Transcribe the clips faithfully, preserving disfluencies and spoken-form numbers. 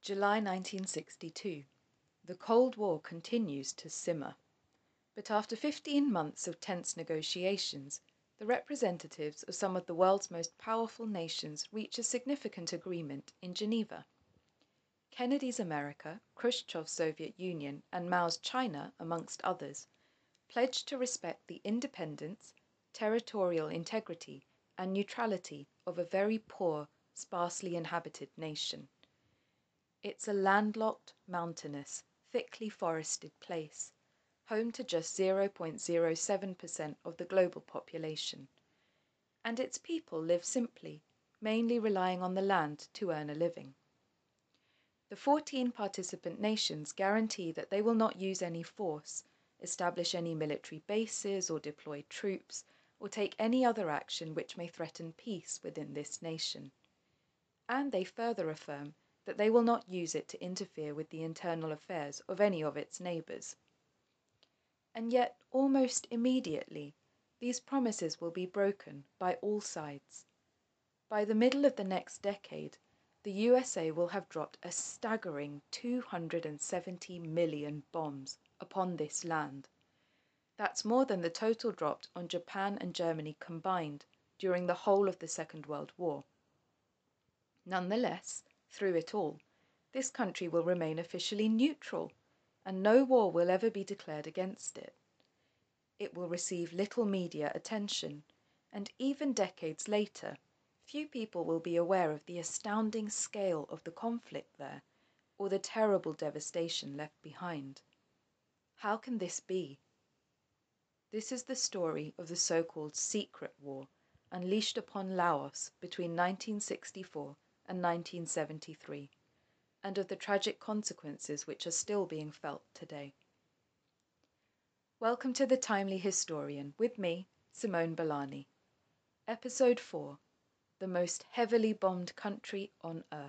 July nineteen sixty-two. The Cold War continues to simmer. But after fifteen months of tense negotiations, the representatives of some of the world's most powerful nations reach a significant agreement in Geneva. Kennedy's America, Khrushchev's Soviet Union, and Mao's China, amongst others, pledged to respect the independence, territorial integrity, and neutrality of a very poor, sparsely inhabited nation. It's a landlocked, mountainous, thickly forested place, home to just zero point zero seven percent of the global population. And its people live simply, mainly relying on the land to earn a living. The fourteen participant nations guarantee that they will not use any force, establish any military bases or deploy troops, or take any other action which may threaten peace within this nation. And they further affirm that they will not use it to interfere with the internal affairs of any of its neighbors. And yet, almost immediately, these promises will be broken by all sides. By the middle of the next decade, the U S A will have dropped a staggering two hundred seventy million bombs upon this land. That's more than the total dropped on Japan and Germany combined during the whole of the Second World War. Nonetheless, through it all, this country will remain officially neutral, and no war will ever be declared against it. It will receive little media attention, and even decades later, few people will be aware of the astounding scale of the conflict there, or the terrible devastation left behind. How can this be? This is the story of the so-called Secret War, unleashed upon Laos between nineteen sixty-four and nineteen seventy-three, and of the tragic consequences which are still being felt today. Welcome to The Timely Historian, with me, Simone Bellani. Episode four, The Most Heavily Bombed Country on Earth.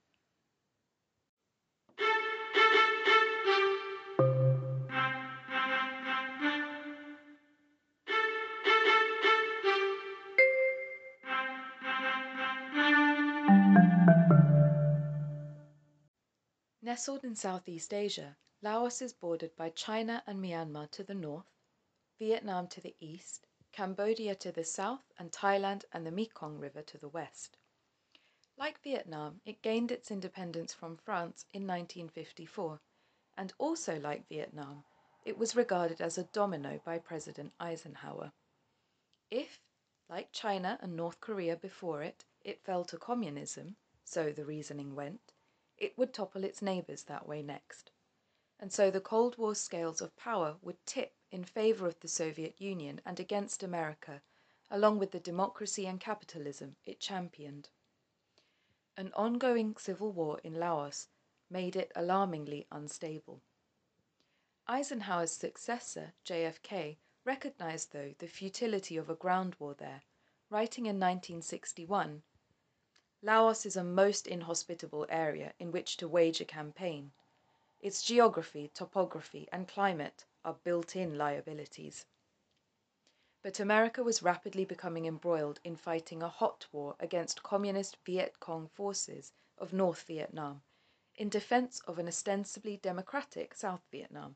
Nestled in Southeast Asia, Laos is bordered by China and Myanmar to the north, Vietnam to the east, Cambodia to the south, and Thailand and the Mekong River to the west. Like Vietnam, it gained its independence from France in nineteen fifty-four, and also like Vietnam, it was regarded as a domino by President Eisenhower. If, like China and North Korea before it, it fell to communism, so the reasoning went, it would topple its neighbors that way next. And so the Cold War scales of power would tip in favor of the Soviet Union and against America, along with the democracy and capitalism it championed. An ongoing civil war in Laos made it alarmingly unstable. Eisenhower's successor, J F K, recognized, though, the futility of a ground war there, writing in nineteen sixty-one, "Laos is a most inhospitable area in which to wage a campaign. Its geography, topography, and climate are built-in liabilities." But America was rapidly becoming embroiled in fighting a hot war against communist Viet Cong forces of North Vietnam, in defense of an ostensibly democratic South Vietnam.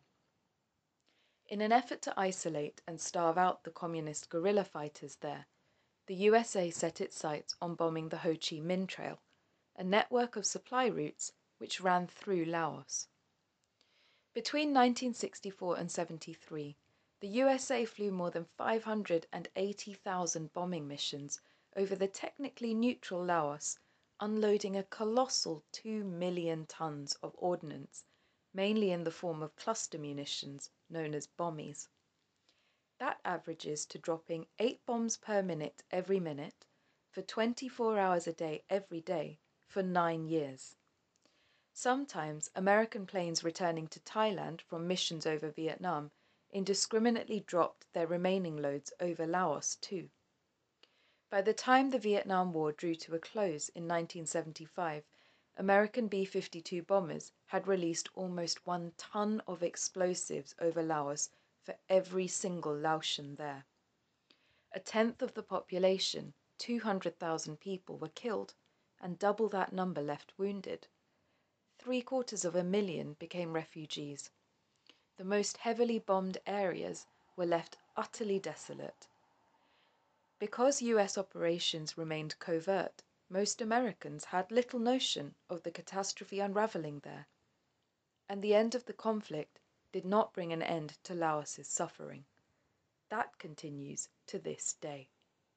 In an effort to isolate and starve out the communist guerrilla fighters there, the U S A set its sights on bombing the Ho Chi Minh Trail, a network of supply routes which ran through Laos. Between nineteen sixty-four and seventy-three, the U S A flew more than five hundred eighty thousand bombing missions over the technically neutral Laos, unloading a colossal two million tons of ordnance, mainly in the form of cluster munitions known as bommies. That averages to dropping eight bombs per minute every minute, for twenty-four hours a day every day, for nine years. Sometimes American planes returning to Thailand from missions over Vietnam indiscriminately dropped their remaining loads over Laos too. By the time the Vietnam War drew to a close in nineteen seventy-five, American B fifty-two bombers had released almost one ton of explosives over Laos for every single Laotian there. A tenth of the population, two hundred thousand people, were killed, and double that number left wounded. three quarters of a million became refugees. The most heavily bombed areas were left utterly desolate. Because U S operations remained covert, most Americans had little notion of the catastrophe unraveling there, and the end of the conflict did not bring an end to Laos's suffering. That continues to this day.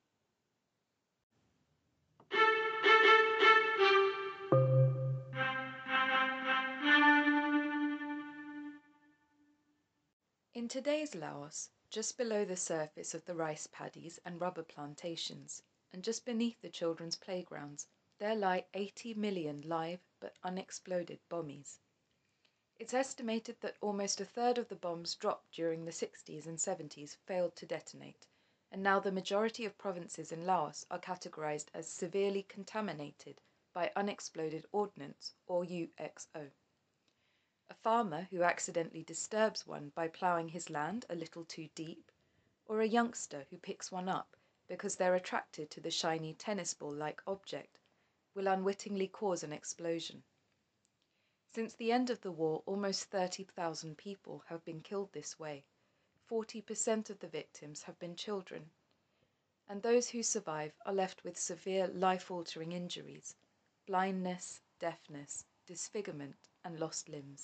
In today's Laos, just below the surface of the rice paddies and rubber plantations, and just beneath the children's playgrounds, there lie eighty million live but unexploded bommies. It's estimated that almost a third of the bombs dropped during the sixties and seventies failed to detonate, and now the majority of provinces in Laos are categorized as severely contaminated by unexploded ordnance, or U X O. A farmer who accidentally disturbs one by ploughing his land a little too deep, or a youngster who picks one up because they're attracted to the shiny tennis ball-like object, will unwittingly cause an explosion. Since the end of the war, almost thirty thousand people have been killed this way. forty percent of the victims have been children, and those who survive are left with severe life-altering injuries, blindness, deafness, disfigurement, and lost limbs.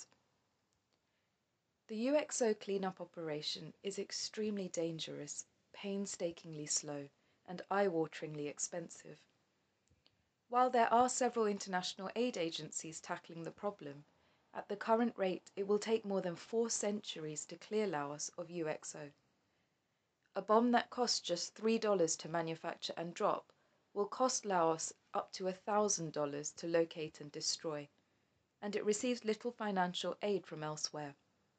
The U X O cleanup operation is extremely dangerous, painstakingly slow, and eye-wateringly expensive. While there are several international aid agencies tackling the problem, at the current rate it will take more than four centuries to clear Laos of U X O. A bomb that costs just three dollars to manufacture and drop will cost Laos up to one thousand dollars to locate and destroy, and it receives little financial aid from elsewhere.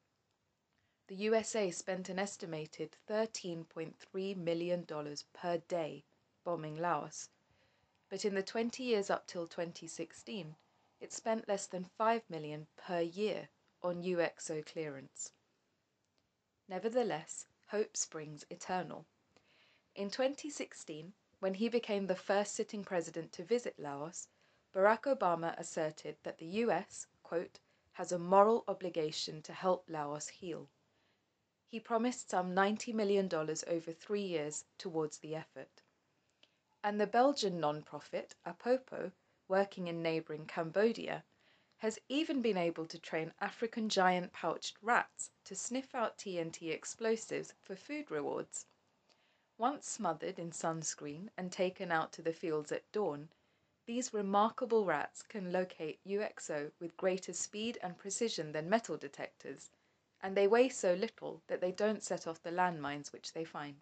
The U S A spent an estimated thirteen point three million dollars per day bombing Laos, but in the twenty years up till twenty sixteen, it spent less than five million dollars per year on U X O clearance. Nevertheless, hope springs eternal. In twenty sixteen, when he became the first sitting president to visit Laos, Barack Obama asserted that the U S, quote, has a moral obligation to help Laos heal. He promised some ninety million dollars over three years towards the effort. And the Belgian non-profit, Apopo, working in neighbouring Cambodia, has even been able to train African giant pouched rats to sniff out T N T explosives for food rewards. Once smothered in sunscreen and taken out to the fields at dawn, these remarkable rats can locate U X O with greater speed and precision than metal detectors, and they weigh so little that they don't set off the landmines which they find.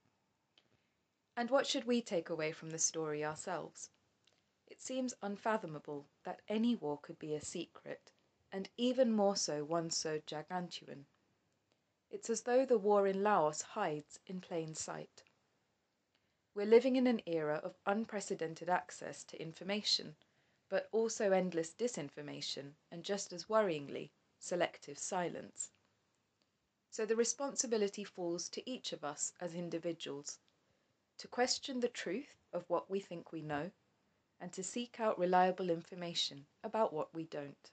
And what should we take away from the story ourselves? It seems unfathomable that any war could be a secret, and even more so one so gargantuan. It's as though the war in Laos hides in plain sight. We're living in an era of unprecedented access to information, but also endless disinformation and, just as worryingly, selective silence. So the responsibility falls to each of us as individuals to question the truth of what we think we know and to seek out reliable information about what we don't.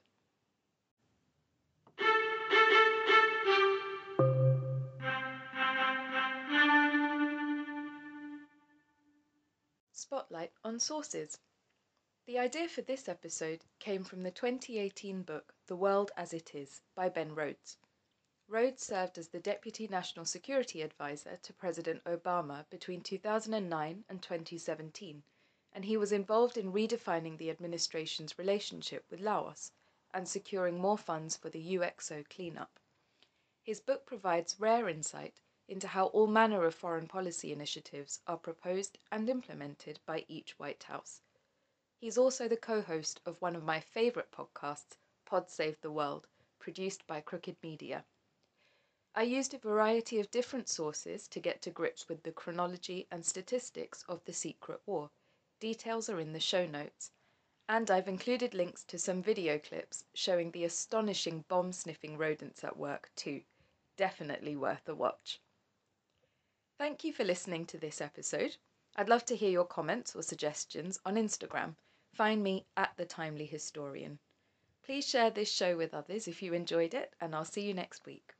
Spotlight on sources. The idea for this episode came from the twenty eighteen book The World as It Is by Ben Rhodes. Rhodes served as the Deputy National Security Advisor to President Obama between two thousand nine and twenty seventeen, and he was involved in redefining the administration's relationship with Laos and securing more funds for the U X O cleanup. His book provides rare insight into how all manner of foreign policy initiatives are proposed and implemented by each White House. He's also the co-host of one of my favourite podcasts, Pod Save the World, produced by Crooked Media. I used a variety of different sources to get to grips with the chronology and statistics of the secret war. Details are in the show notes, and I've included links to some video clips showing the astonishing bomb-sniffing rodents at work too. Definitely worth a watch. Thank you for listening to this episode. I'd love to hear your comments or suggestions on Instagram. Find me at The Timely Historian. Please share this show with others if you enjoyed it, and I'll see you next week.